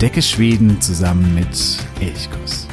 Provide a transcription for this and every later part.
Entdecke Schweden zusammen mit Elchkuss.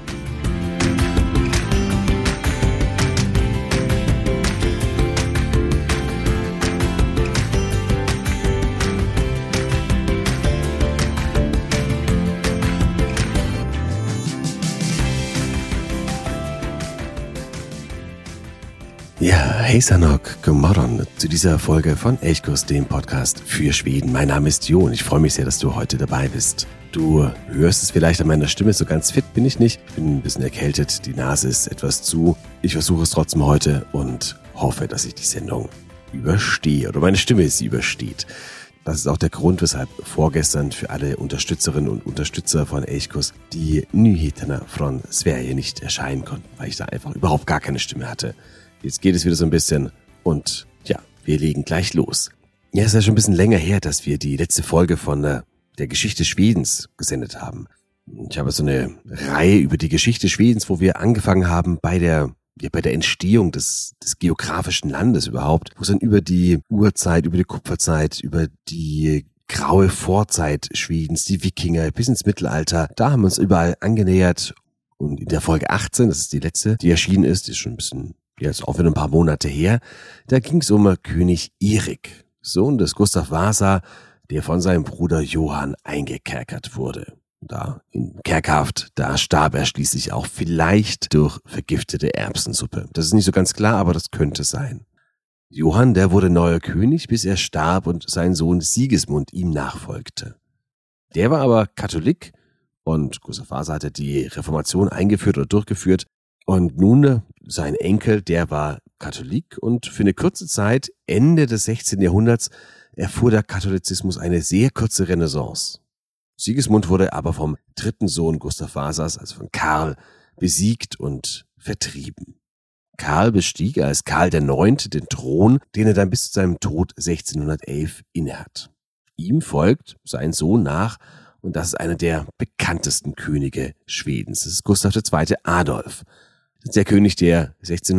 Ja, hey Sanok, Gomorron zu dieser Folge von Elchkuss, dem Podcast für Schweden. Mein Name ist Jo und ich freue mich sehr, dass du heute dabei bist. Du hörst es vielleicht an meiner Stimme, so ganz fit bin ich nicht. Ich bin ein bisschen erkältet, die Nase ist etwas zu. Ich versuche es trotzdem heute und hoffe, dass ich die Sendung überstehe oder meine Stimme sie übersteht. Das ist auch der Grund, weshalb vorgestern für alle Unterstützerinnen und Unterstützer von Elchkuss die Nyheterna von Sverige nicht erscheinen konnten, weil ich da einfach überhaupt gar keine Stimme hatte. Jetzt geht es wieder so ein bisschen und ja, wir legen gleich los. Ja, es ist ja schon ein bisschen länger her, dass wir die letzte Folge von der Geschichte Schwedens gesendet haben. Ich habe so eine Reihe über die Geschichte Schwedens, wo wir angefangen haben bei der Entstehung des geografischen Landes überhaupt, wo es dann über die Urzeit, über die Kupferzeit, über die graue Vorzeit Schwedens, die Wikinger bis ins Mittelalter, da haben wir uns überall angenähert. Und in der Folge 18, das ist die letzte, die erschienen ist schon ein bisschen, jetzt auch wieder ein paar Monate her, da ging es um König Erik, Sohn des Gustav Vasa, der von seinem Bruder Johann eingekerkert wurde. Da in Kerkerhaft, da starb er schließlich auch vielleicht durch vergiftete Erbsensuppe. Das ist nicht so ganz klar, aber das könnte sein. Johann, der wurde neuer König, bis er starb und sein Sohn Sigismund ihm nachfolgte. Der war aber Katholik und Gustav Vasa hatte die Reformation eingeführt oder durchgeführt. Und nun, sein Enkel, der war Katholik und für eine kurze Zeit, Ende des 16. Jahrhunderts, erfuhr der Katholizismus eine sehr kurze Renaissance. Sigismund wurde aber vom dritten Sohn Gustav Vasas, also von Karl, besiegt und vertrieben. Karl bestieg als Karl IX. Den Thron, den er dann bis zu seinem Tod 1611 innehat. Ihm folgt sein Sohn nach und das ist einer der bekanntesten Könige Schwedens. Das ist Gustav II. Adolf. Das ist der König, der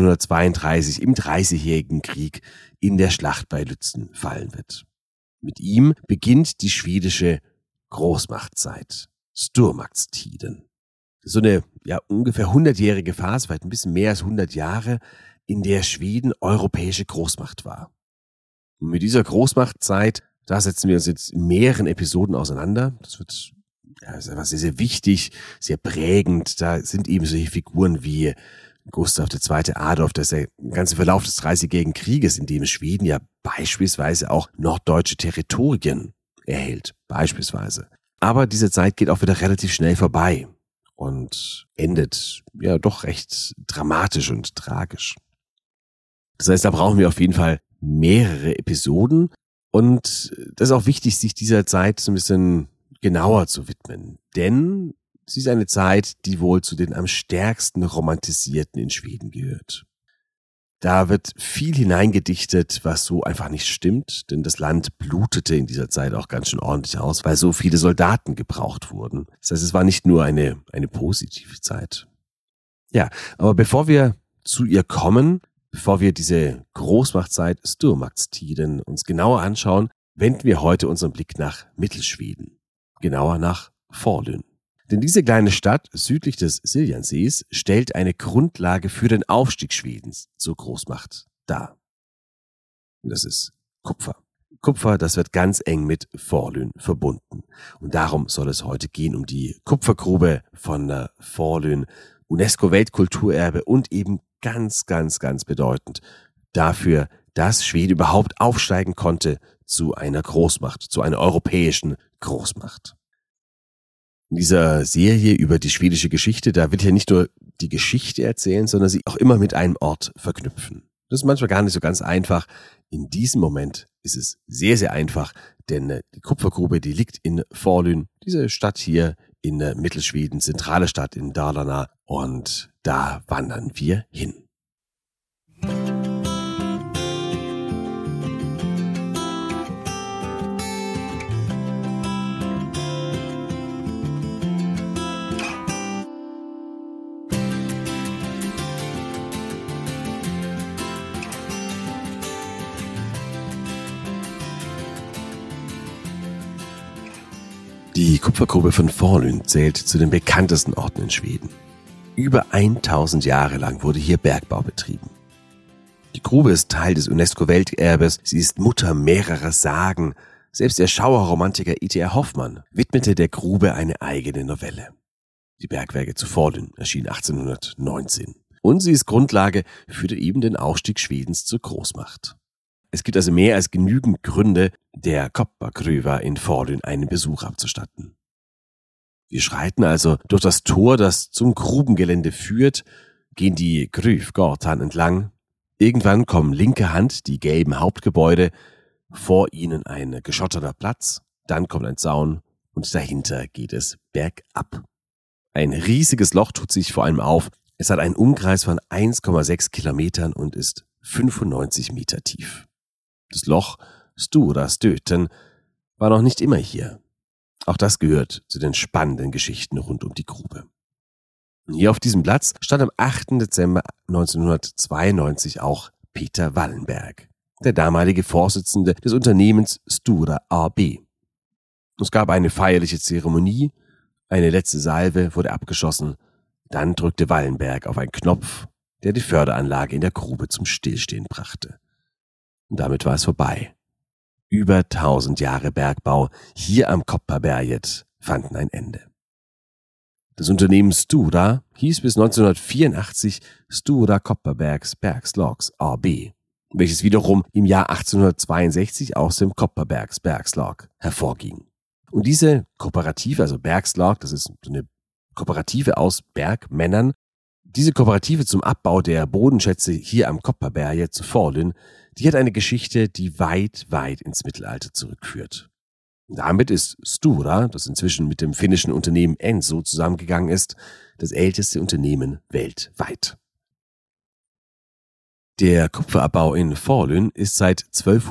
1632 im Dreißigjährigen Krieg in der Schlacht bei Lützen fallen wird. Mit ihm beginnt die schwedische Großmachtzeit, Stormaktstiden. So eine ungefähr 100-jährige Phase, vielleicht ein bisschen mehr als 100 Jahre, in der Schweden europäische Großmacht war. Und mit dieser Großmachtzeit, da setzen wir uns jetzt in mehreren Episoden auseinander. Das wird ist einfach sehr, sehr wichtig, sehr prägend. Da sind eben solche Figuren wie Gustav II. Adolf, das ist der ganze Verlauf des Dreißigjährigen Krieges, in dem Schweden ja beispielsweise auch norddeutsche Territorien erhält, beispielsweise. Aber diese Zeit geht auch wieder relativ schnell vorbei und endet ja doch recht dramatisch und tragisch. Das heißt, da brauchen wir auf jeden Fall mehrere Episoden und das ist auch wichtig, sich dieser Zeit so ein bisschen genauer zu widmen, denn sie ist eine Zeit, die wohl zu den am stärksten romantisierten in Schweden gehört. Da wird viel hineingedichtet, was so einfach nicht stimmt, denn das Land blutete in dieser Zeit auch ganz schön ordentlich aus, weil so viele Soldaten gebraucht wurden. Das heißt, es war nicht nur eine positive Zeit. Ja, aber bevor wir zu ihr kommen, bevor wir diese Großmachtzeit Stormaktstiden uns genauer anschauen, wenden wir heute unseren Blick nach Mittelschweden. Genauer nach Falun. Denn diese kleine Stadt südlich des Siljansees stellt eine Grundlage für den Aufstieg Schwedens zur Großmacht dar. Und das ist Kupfer. Kupfer, das wird ganz eng mit Falun verbunden. Und darum soll es heute gehen, um die Kupfergrube von Falun, UNESCO-Weltkulturerbe und eben ganz, ganz, ganz bedeutend dafür, dass Schweden überhaupt aufsteigen konnte zu einer Großmacht, zu einer europäischen Großmacht. In dieser Serie über die schwedische Geschichte, da will ich ja nicht nur die Geschichte erzählen, sondern sie auch immer mit einem Ort verknüpfen. Das ist manchmal gar nicht so ganz einfach. In diesem Moment ist es sehr, sehr einfach, denn die Kupfergrube, die liegt in Falun, diese Stadt hier in Mittelschweden, zentrale Stadt in Dalarna, und da wandern wir hin. Die Kupfergrube von Falun zählt zu den bekanntesten Orten in Schweden. Über 1000 Jahre lang wurde hier Bergbau betrieben. Die Grube ist Teil des UNESCO-Welterbes, sie ist Mutter mehrerer Sagen. Selbst der Schauerromantiker E.T.R. Hoffmann widmete der Grube eine eigene Novelle. Die Bergwerke zu Falun erschien 1819. Und sie ist Grundlage für eben den Aufstieg Schwedens zur Großmacht. Es gibt also mehr als genügend Gründe, der Koppargruva in Falun einen Besuch abzustatten. Wir schreiten also durch das Tor, das zum Grubengelände führt, gehen die Gruvgatan entlang. Irgendwann kommen linke Hand die gelben Hauptgebäude, vor ihnen ein geschotterter Platz, dann kommt ein Zaun und dahinter geht es bergab. Ein riesiges Loch tut sich vor allem auf. Es hat einen Umkreis von 1,6 Kilometern und ist 95 Meter tief. Das Loch Stora Stöten war noch nicht immer hier. Auch das gehört zu den spannenden Geschichten rund um die Grube. Hier auf diesem Platz stand am 8. Dezember 1992 auch Peter Wallenberg, der damalige Vorsitzende des Unternehmens Stora AB. Es gab eine feierliche Zeremonie, eine letzte Salve wurde abgeschossen, dann drückte Wallenberg auf einen Knopf, der die Förderanlage in der Grube zum Stillstehen brachte. Und damit war es vorbei. Über 1000 Jahre Bergbau hier am Kopparberget fanden ein Ende. Das Unternehmen Stora hieß bis 1984 Stora Kopparbergs Bergslags AB, welches wiederum im Jahr 1862 aus dem Kopparbergs Bergslag hervorging. Und diese Kooperative, also Bergslag, das ist so eine Kooperative aus Bergmännern, diese Kooperative zum Abbau der Bodenschätze hier am Kopparberget zu Falun, die hat eine Geschichte, die weit, weit ins Mittelalter zurückführt. Damit ist Stora, das inzwischen mit dem finnischen Unternehmen Enso zusammengegangen ist, das älteste Unternehmen weltweit. Der Kupferabbau in Falun ist seit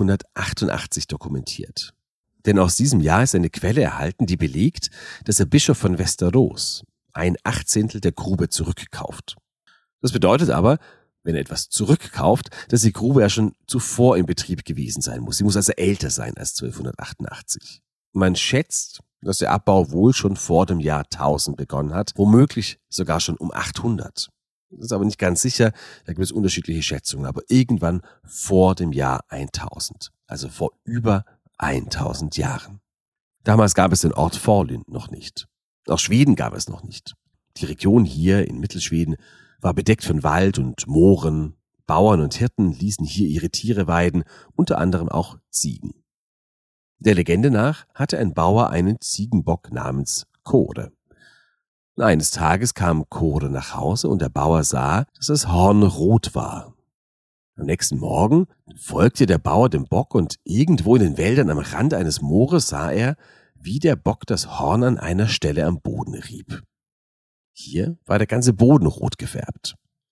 1288 dokumentiert. Denn aus diesem Jahr ist eine Quelle erhalten, die belegt, dass der Bischof von Västerås 1/18 der Grube zurückkauft. Das bedeutet aber, wenn er etwas zurückkauft, dass die Grube ja schon zuvor in Betrieb gewesen sein muss. Sie muss also älter sein als 1288. Man schätzt, dass der Abbau wohl schon vor dem Jahr 1000 begonnen hat, womöglich sogar schon um 800. Das ist aber nicht ganz sicher, da gibt es unterschiedliche Schätzungen, aber irgendwann vor dem Jahr 1000, also vor über 1000 Jahren. Damals gab es den Ort Falun noch nicht. Auch Schweden gab es noch nicht. Die Region hier in Mittelschweden war bedeckt von Wald und Mooren. Bauern und Hirten ließen hier ihre Tiere weiden, unter anderem auch Ziegen. Der Legende nach hatte ein Bauer einen Ziegenbock namens Kore. Eines Tages kam Kore nach Hause und der Bauer sah, dass das Horn rot war. Am nächsten Morgen folgte der Bauer dem Bock und irgendwo in den Wäldern am Rand eines Moores sah er, wie der Bock das Horn an einer Stelle am Boden rieb. Hier war der ganze Boden rot gefärbt.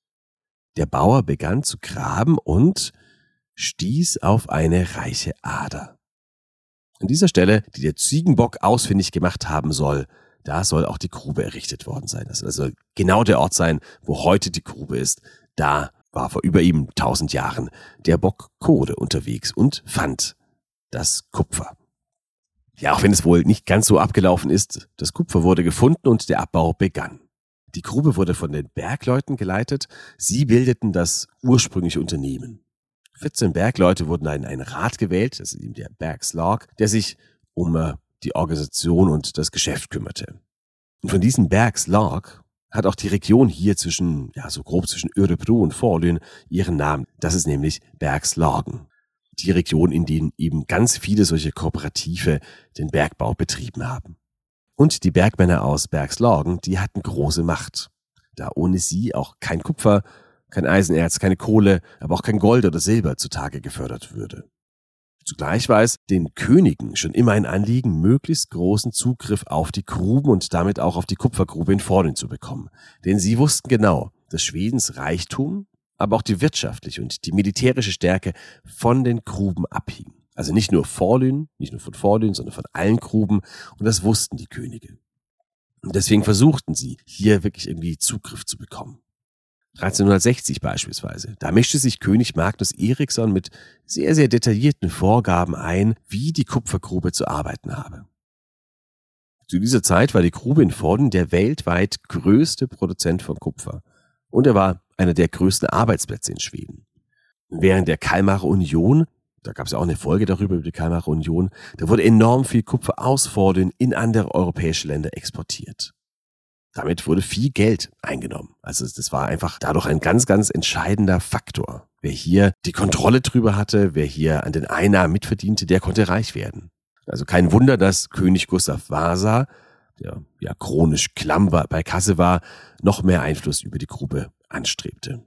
Der Bauer begann zu graben und stieß auf eine reiche Ader. An dieser Stelle, die der Ziegenbock ausfindig gemacht haben soll, da soll auch die Grube errichtet worden sein. Das soll also genau der Ort sein, wo heute die Grube ist. Da war vor über eben 1000 Jahren der Bock Kore unterwegs und fand das Kupfer. Ja, auch wenn es wohl nicht ganz so abgelaufen ist, das Kupfer wurde gefunden und der Abbau begann. Die Grube wurde von den Bergleuten geleitet. Sie bildeten das ursprüngliche Unternehmen. 14 Bergleute wurden in einen Rat gewählt, das ist eben der Bergslag, der sich um die Organisation und das Geschäft kümmerte. Und von diesem Bergslag hat auch die Region hier zwischen, so grob zwischen Örebro und Falun ihren Namen. Das ist nämlich Bergslagen. Die Region, in denen eben ganz viele solche Kooperative den Bergbau betrieben haben. Und die Bergmänner aus Bergslagen, die hatten große Macht. Da ohne sie auch kein Kupfer, kein Eisenerz, keine Kohle, aber auch kein Gold oder Silber zutage gefördert würde. Zugleich war es den Königen schon immer ein Anliegen, möglichst großen Zugriff auf die Gruben und damit auch auf die Kupfergrube in Falun zu bekommen. Denn sie wussten genau, dass Schwedens Reichtum, aber auch die wirtschaftliche und die militärische Stärke von den Gruben abhing. Also nicht nur von Falun, sondern von allen Gruben. Und das wussten die Könige. Und deswegen versuchten sie, hier wirklich irgendwie Zugriff zu bekommen. 1360 beispielsweise. Da mischte sich König Magnus Eriksson mit sehr, sehr detaillierten Vorgaben ein, wie die Kupfergrube zu arbeiten habe. Zu dieser Zeit war die Grube in Vorden der weltweit größte Produzent von Kupfer. Und er war einer der größten Arbeitsplätze in Schweden. Während der Kalmarer Union, da gab es ja auch eine Folge darüber, über die Kalmarer Union, da wurde enorm viel Kupfer aus Vorden in andere europäische Länder exportiert. Damit wurde viel Geld eingenommen. Also das war einfach dadurch ein ganz, ganz entscheidender Faktor. Wer hier die Kontrolle drüber hatte, wer hier an den Einnahmen mitverdiente, der konnte reich werden. Also kein Wunder, dass König Gustav Vasa, der ja chronisch klamm bei Kasse war, noch mehr Einfluss über die Grube anstrebte.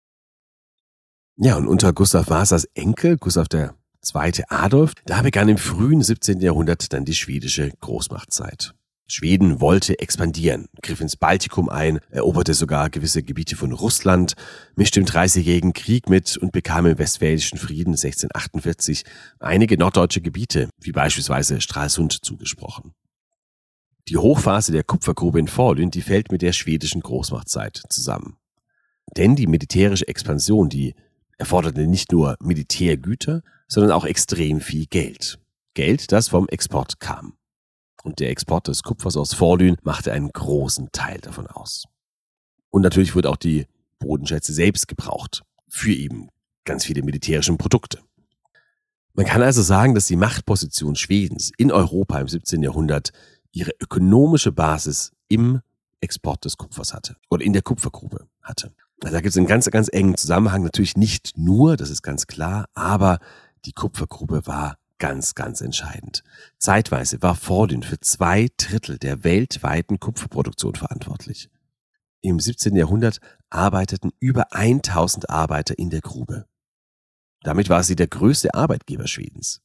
Ja, und unter Gustav Vasas Enkel, Gustav II. Adolf, da begann im frühen 17. Jahrhundert dann die schwedische Großmachtzeit. Schweden wollte expandieren, griff ins Baltikum ein, eroberte sogar gewisse Gebiete von Russland, mischte im Dreißigjährigen Krieg mit und bekam im Westfälischen Frieden 1648 einige norddeutsche Gebiete, wie beispielsweise Stralsund, zugesprochen. Die Hochphase der Kupfergrube in Vorden, die fällt mit der schwedischen Großmachtzeit zusammen. Denn die militärische Expansion, die erforderte nicht nur Militärgüter, sondern auch extrem viel Geld. Geld, das vom Export kam. Und der Export des Kupfers aus Vorden machte einen großen Teil davon aus. Und natürlich wurde auch die Bodenschätze selbst gebraucht für eben ganz viele militärische Produkte. Man kann also sagen, dass die Machtposition Schwedens in Europa im 17. Jahrhundert ihre ökonomische Basis im Export des Kupfers hatte oder in der Kupfergrube hatte. Also da gibt es einen ganz, ganz engen Zusammenhang. Natürlich nicht nur, das ist ganz klar, aber die Kupfergrube war ganz, ganz entscheidend. Zeitweise war Vorden für 2/3 der weltweiten Kupferproduktion verantwortlich. Im 17. Jahrhundert arbeiteten über 1000 Arbeiter in der Grube. Damit war sie der größte Arbeitgeber Schwedens.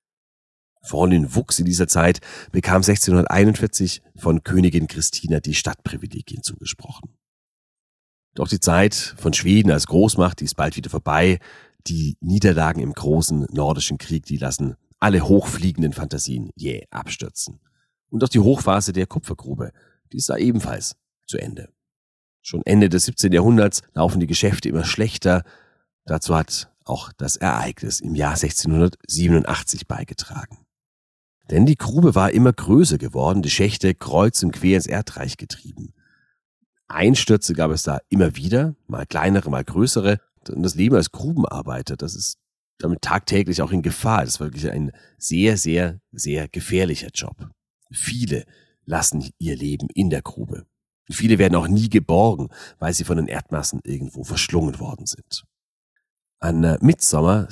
Vorden wuchs in dieser Zeit, bekam 1641 von Königin Christina die Stadtprivilegien zugesprochen. Doch die Zeit von Schweden als Großmacht, die ist bald wieder vorbei. Die Niederlagen im großen nordischen Krieg, die lassen alle hochfliegenden Fantasien jäh abstürzen. Und auch die Hochphase der Kupfergrube, die ist da ebenfalls zu Ende. Schon Ende des 17. Jahrhunderts laufen die Geschäfte immer schlechter. Dazu hat auch das Ereignis im Jahr 1687 beigetragen. Denn die Grube war immer größer geworden, die Schächte kreuz und quer ins Erdreich getrieben. Einstürze gab es da immer wieder, mal kleinere, mal größere. Und das Leben als Grubenarbeiter, das ist damit tagtäglich auch in Gefahr. Das war wirklich ein sehr, sehr, sehr gefährlicher Job. Viele lassen ihr Leben in der Grube. Viele werden auch nie geborgen, weil sie von den Erdmassen irgendwo verschlungen worden sind. An Mittsommer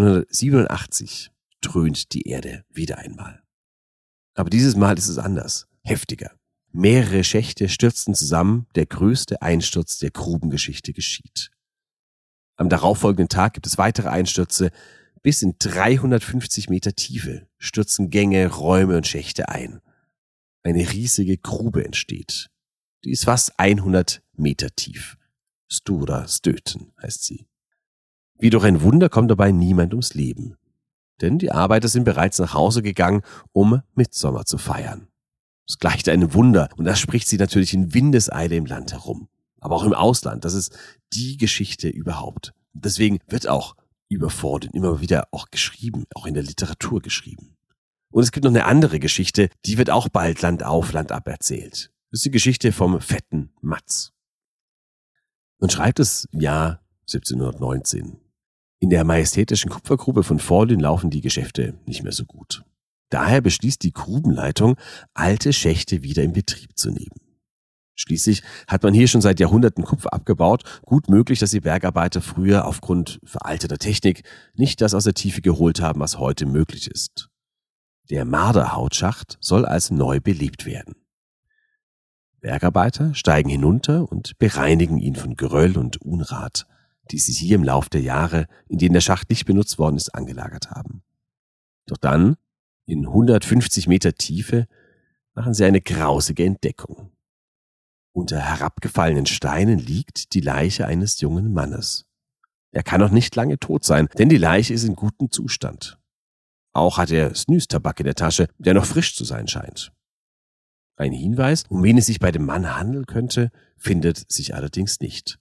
1687 dröhnt die Erde wieder einmal. Aber dieses Mal ist es anders, heftiger. Mehrere Schächte stürzten zusammen, der größte Einsturz der Grubengeschichte geschieht. Am darauffolgenden Tag gibt es weitere Einstürze. Bis in 350 Meter Tiefe stürzen Gänge, Räume und Schächte ein. Eine riesige Grube entsteht. Die ist fast 100 Meter tief. Stora Stöten heißt sie. Wie durch ein Wunder kommt dabei niemand ums Leben. Denn die Arbeiter sind bereits nach Hause gegangen, um Mittsommer zu feiern. Es gleicht einem Wunder und das spricht sie natürlich in Windeseile im Land herum. Aber auch im Ausland, das ist die Geschichte überhaupt. Deswegen wird auch über Vorden immer wieder auch geschrieben, auch in der Literatur geschrieben. Und es gibt noch eine andere Geschichte, die wird auch bald Land auf, Land ab erzählt. Das ist die Geschichte vom fetten Matz. Man schreibt es im Jahr 1719. In der majestätischen Kupfergrube von Vorden laufen die Geschäfte nicht mehr so gut. Daher beschließt die Grubenleitung, alte Schächte wieder in Betrieb zu nehmen. Schließlich hat man hier schon seit Jahrhunderten Kupfer abgebaut. Gut möglich, dass die Bergarbeiter früher aufgrund veralteter Technik nicht das aus der Tiefe geholt haben, was heute möglich ist. Der Marderhautschacht soll also neu belebt werden. Bergarbeiter steigen hinunter und bereinigen ihn von Geröll und Unrat, die sie hier im Lauf der Jahre, in denen der Schacht nicht benutzt worden ist, angelagert haben. Doch dann, in 150 Meter Tiefe, machen sie eine grausige Entdeckung. Unter herabgefallenen Steinen liegt die Leiche eines jungen Mannes. Er kann noch nicht lange tot sein, denn die Leiche ist in gutem Zustand. Auch hat er Snus-Tabak in der Tasche, der noch frisch zu sein scheint. Ein Hinweis, um wen es sich bei dem Mann handeln könnte, findet sich allerdings nicht.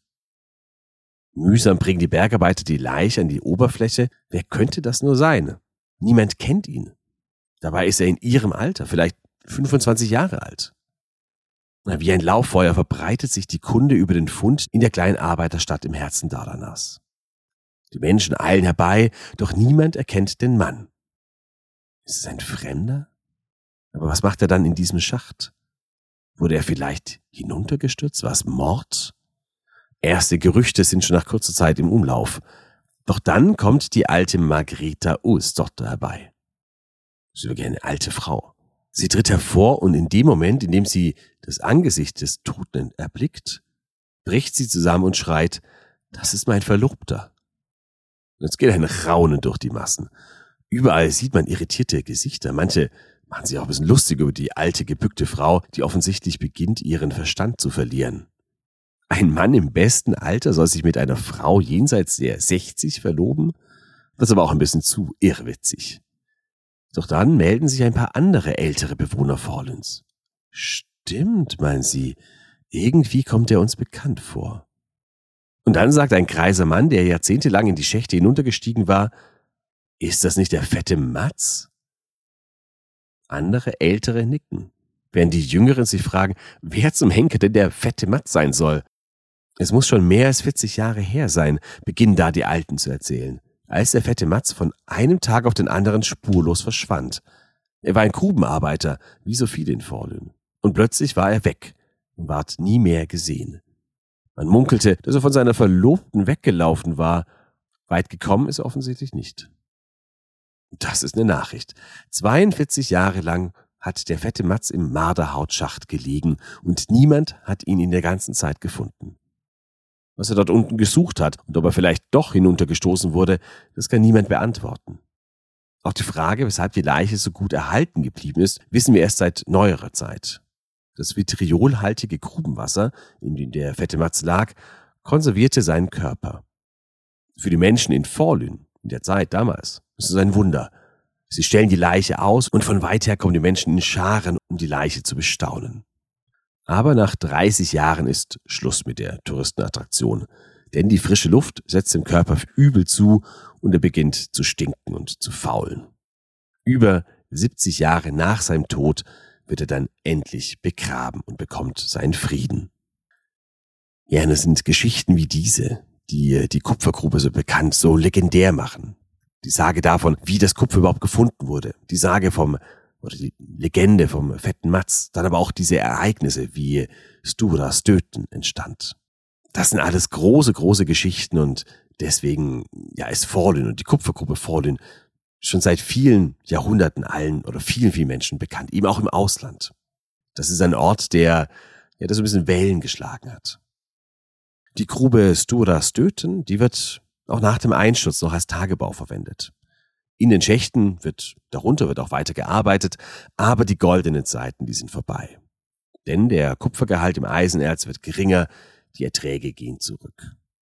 Mühsam bringen die Bergarbeiter die Leiche an die Oberfläche. Wer könnte das nur sein? Niemand kennt ihn. Dabei ist er in ihrem Alter, vielleicht 25 Jahre alt. Wie ein Lauffeuer verbreitet sich die Kunde über den Fund in der kleinen Arbeiterstadt im Herzen Dardanas. Die Menschen eilen herbei, doch niemand erkennt den Mann. Ist es ein Fremder? Aber was macht er dann in diesem Schacht? Wurde er vielleicht hinuntergestürzt? War es Mord? Erste Gerüchte sind schon nach kurzer Zeit im Umlauf. Doch dann kommt die alte Margrethe Ulsdotter herbei. Sie ist wirklich eine alte Frau. Sie tritt hervor und in dem Moment, in dem sie das Angesicht des Toten erblickt, bricht sie zusammen und schreit, das ist mein Verlobter. Und jetzt geht ein Raunen durch die Massen. Überall sieht man irritierte Gesichter. Manche machen sich auch ein bisschen lustig über die alte, gebückte Frau, die offensichtlich beginnt, ihren Verstand zu verlieren. Ein Mann im besten Alter soll sich mit einer Frau jenseits der 60 verloben? Das ist aber auch ein bisschen zu irrwitzig. Doch dann melden sich ein paar andere ältere Bewohner Fallens. Stimmt, meinen sie, irgendwie kommt er uns bekannt vor. Und dann sagt ein greiser Mann, der jahrzehntelang in die Schächte hinuntergestiegen war, ist das nicht der fette Matz? Andere Ältere nicken, während die Jüngeren sich fragen, wer zum Henker denn der fette Matz sein soll. Es muss schon mehr als 40 Jahre her sein, beginnen da die Alten zu erzählen, als der fette Matz von einem Tag auf den anderen spurlos verschwand. Er war ein Grubenarbeiter, wie so viele in Fallen. Und plötzlich war er weg und ward nie mehr gesehen. Man munkelte, dass er von seiner Verlobten weggelaufen war. Weit gekommen ist er offensichtlich nicht. Das ist eine Nachricht. 42 Jahre lang hat der fette Matz im Marderhautschacht gelegen und niemand hat ihn in der ganzen Zeit gefunden. Was er dort unten gesucht hat und ob er vielleicht doch hinuntergestoßen wurde, das kann niemand beantworten. Auch die Frage, weshalb die Leiche so gut erhalten geblieben ist, wissen wir erst seit neuerer Zeit. Das vitriolhaltige Grubenwasser, in dem der fette Matz lag, konservierte seinen Körper. Für die Menschen in Fallen, in der Zeit damals, ist es ein Wunder. Sie stellen die Leiche aus und von weit her kommen die Menschen in Scharen, um die Leiche zu bestaunen. Aber nach 30 Jahren ist Schluss mit der Touristenattraktion, denn die frische Luft setzt dem Körper übel zu und er beginnt zu stinken und zu faulen. Über 70 Jahre nach seinem Tod wird er dann endlich begraben und bekommt seinen Frieden. Ja, das sind Geschichten wie diese, die die Kupfergrube so bekannt, so legendär machen. Die Sage davon, wie das Kupfer überhaupt gefunden wurde. Die Sage oder die Legende vom fetten Matz. Dann aber auch diese Ereignisse, wie Stura Stöten entstand. Das sind alles große, große Geschichten und deswegen ist Fallen und die Kupfergrube Fallen schon seit vielen Jahrhunderten allen oder vielen Menschen bekannt, eben auch im Ausland. Das ist ein Ort, der so ein bisschen Wellen geschlagen hat. Die Grube Stura Stöten, die wird auch nach dem Einsturz noch als Tagebau verwendet. In den Schächten darunter wird auch weiter gearbeitet, aber die goldenen Zeiten, die sind vorbei. Denn der Kupfergehalt im Eisenerz wird geringer, die Erträge gehen zurück.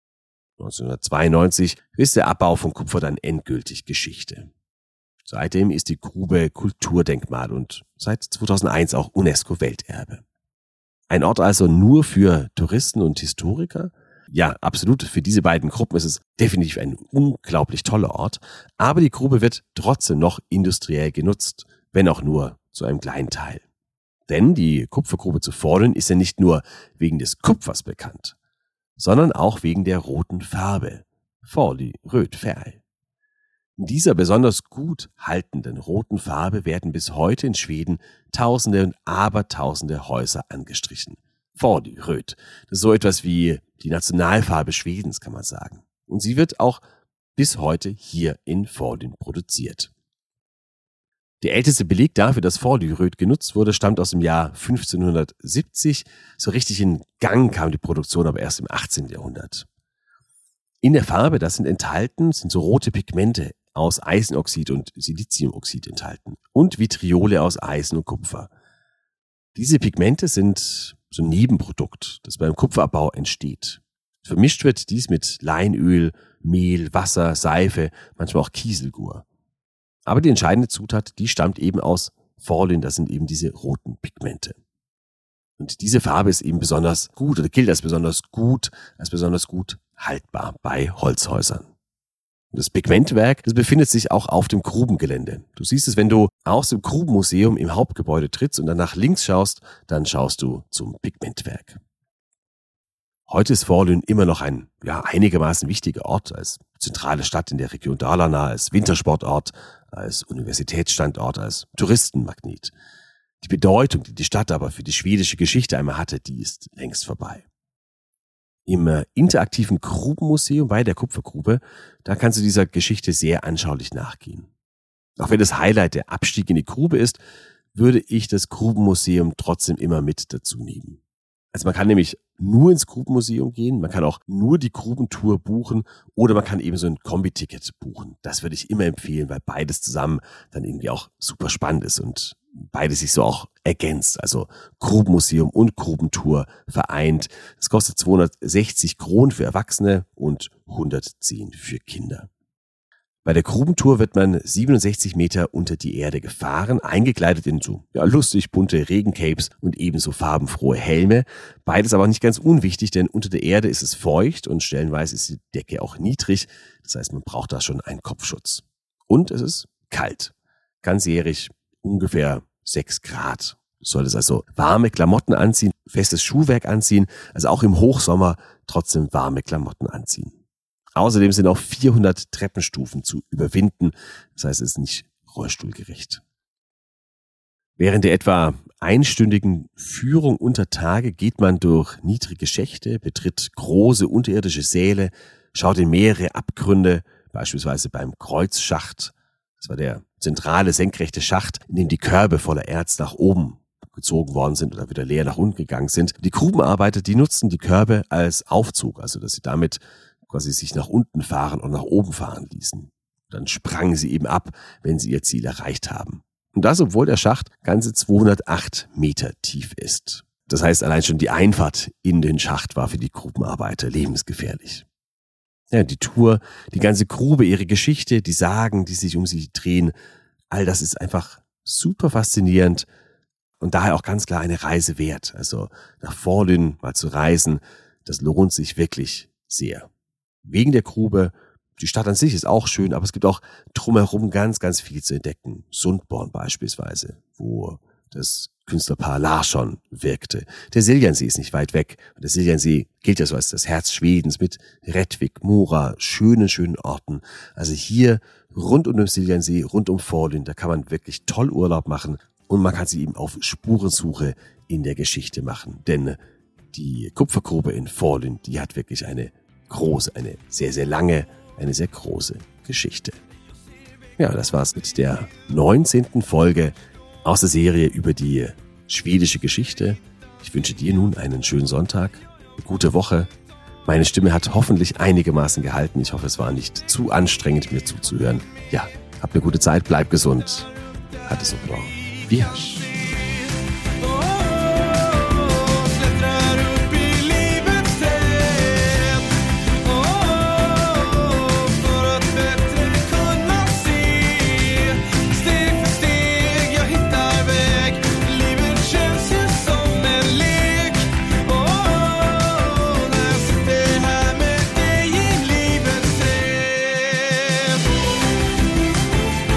1992 ist der Abbau von Kupfer dann endgültig Geschichte. Seitdem ist die Grube Kulturdenkmal und seit 2001 auch UNESCO-Welterbe. Ein Ort also nur für Touristen und Historiker? Ja, absolut. Für diese beiden Gruppen ist es definitiv ein unglaublich toller Ort. Aber die Grube wird trotzdem noch industriell genutzt, wenn auch nur zu einem kleinen Teil. Denn die Kupfergrube zu Fallen ist ja nicht nur wegen des Kupfers bekannt, sondern auch wegen der roten Farbe. Falli, röd färg. In dieser besonders gut haltenden roten Farbe werden bis heute in Schweden Tausende und Abertausende Häuser angestrichen. Falli, röd. Das ist so etwas wie die Nationalfarbe Schwedens, kann man sagen. Und sie wird auch bis heute hier in Fallen produziert. Der älteste Beleg dafür, dass Falli-röd genutzt wurde, stammt aus dem Jahr 1570. So richtig in Gang kam die Produktion aber erst im 18. Jahrhundert. In der Farbe, sind so rote Pigmente aus Eisenoxid und Siliziumoxid enthalten und Vitriole aus Eisen und Kupfer. Diese Pigmente sind so ein Nebenprodukt, das beim Kupferabbau entsteht. Vermischt wird dies mit Leinöl, Mehl, Wasser, Seife, manchmal auch Kieselgur. Aber die entscheidende Zutat, die stammt eben aus Fallen, das sind eben diese roten Pigmente. Und diese Farbe ist eben besonders gut oder gilt als besonders gut haltbar bei Holzhäusern. Das Pigmentwerk, das befindet sich auch auf dem Grubengelände. Du siehst es, wenn du aus dem Grubenmuseum im Hauptgebäude trittst und dann nach links schaust, dann schaust du zum Pigmentwerk. Heute ist Forlön immer noch ein einigermaßen wichtiger Ort als zentrale Stadt in der Region Dalarna, als Wintersportort, als Universitätsstandort, als Touristenmagnet. Die Bedeutung, die die Stadt aber für die schwedische Geschichte einmal hatte, die ist längst vorbei. Im interaktiven Grubenmuseum bei der Kupfergrube, da kannst du dieser Geschichte sehr anschaulich nachgehen. Auch wenn das Highlight der Abstieg in die Grube ist, würde ich das Grubenmuseum trotzdem immer mit dazu nehmen. Also man kann nämlich nur ins Grubenmuseum gehen, man kann auch nur die Grubentour buchen oder man kann eben so ein Kombi-Ticket buchen. Das würde ich immer empfehlen, weil beides zusammen dann irgendwie auch super spannend ist und beides sich so auch ergänzt. Also Grubenmuseum und Grubentour vereint. Das kostet 260 Kronen für Erwachsene und 110 für Kinder. Bei der Grubentour wird man 67 Meter unter die Erde gefahren, eingekleidet in so lustig bunte Regencapes und ebenso farbenfrohe Helme. Beides aber nicht ganz unwichtig, denn unter der Erde ist es feucht und stellenweise ist die Decke auch niedrig. Das heißt, man braucht da schon einen Kopfschutz. Und es ist kalt. Ganzjährig ungefähr 6 Grad. Du solltest also warme Klamotten anziehen, festes Schuhwerk anziehen, also auch im Hochsommer trotzdem warme Klamotten anziehen. Außerdem sind auch 400 Treppenstufen zu überwinden. Das heißt, es ist nicht rollstuhlgerecht. Während der etwa einstündigen Führung unter Tage geht man durch niedrige Schächte, betritt große unterirdische Säle, schaut in mehrere Abgründe, beispielsweise beim Kreuzschacht. Das war der zentrale senkrechte Schacht, in dem die Körbe voller Erz nach oben gezogen worden sind oder wieder leer nach unten gegangen sind. Die Grubenarbeiter, die nutzten die Körbe als Aufzug, also dass sie damit quasi sich nach unten fahren und nach oben fahren ließen. Dann sprangen sie eben ab, wenn sie ihr Ziel erreicht haben. Und das, obwohl der Schacht ganze 208 Meter tief ist. Das heißt, allein schon die Einfahrt in den Schacht war für die Grubenarbeiter lebensgefährlich. Ja, die Tour, die ganze Grube, ihre Geschichte, die Sagen, die sich um sie drehen, all das ist einfach super faszinierend und daher auch ganz klar eine Reise wert. Also nach Forlön mal zu reisen, das lohnt sich wirklich sehr. Wegen der Grube, die Stadt an sich ist auch schön, aber es gibt auch drumherum ganz, ganz viel zu entdecken. Sundborn beispielsweise, wo das Künstlerpaar Larsson wirkte. Der Siljansee ist nicht weit weg. Und der Siljansee gilt ja so als das Herz Schwedens mit Rättvik, Mora, schönen Orten. Also hier rund um den Siljansee, rund um Forlön, da kann man wirklich toll Urlaub machen und man kann sich eben auf Spurensuche in der Geschichte machen. Denn die Kupfergrube in Forlön, die hat wirklich eine sehr, sehr lange, eine sehr große Geschichte. Ja, das war's mit der 19. Folge aus der Serie über die schwedische Geschichte. Ich wünsche dir nun einen schönen Sonntag, eine gute Woche. Meine Stimme hat hoffentlich einigermaßen gehalten. Ich hoffe, es war nicht zu anstrengend, mir zuzuhören. Ja, hab eine gute Zeit, bleib gesund. Hat es so bra. Wir hören.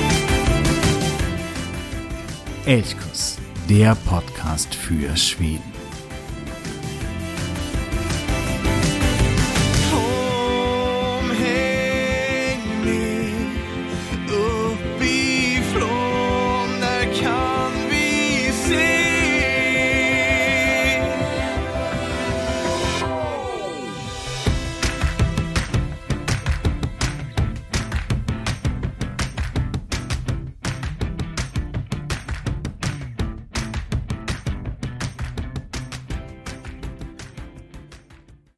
Elchkuss, der Podcast für Schweden.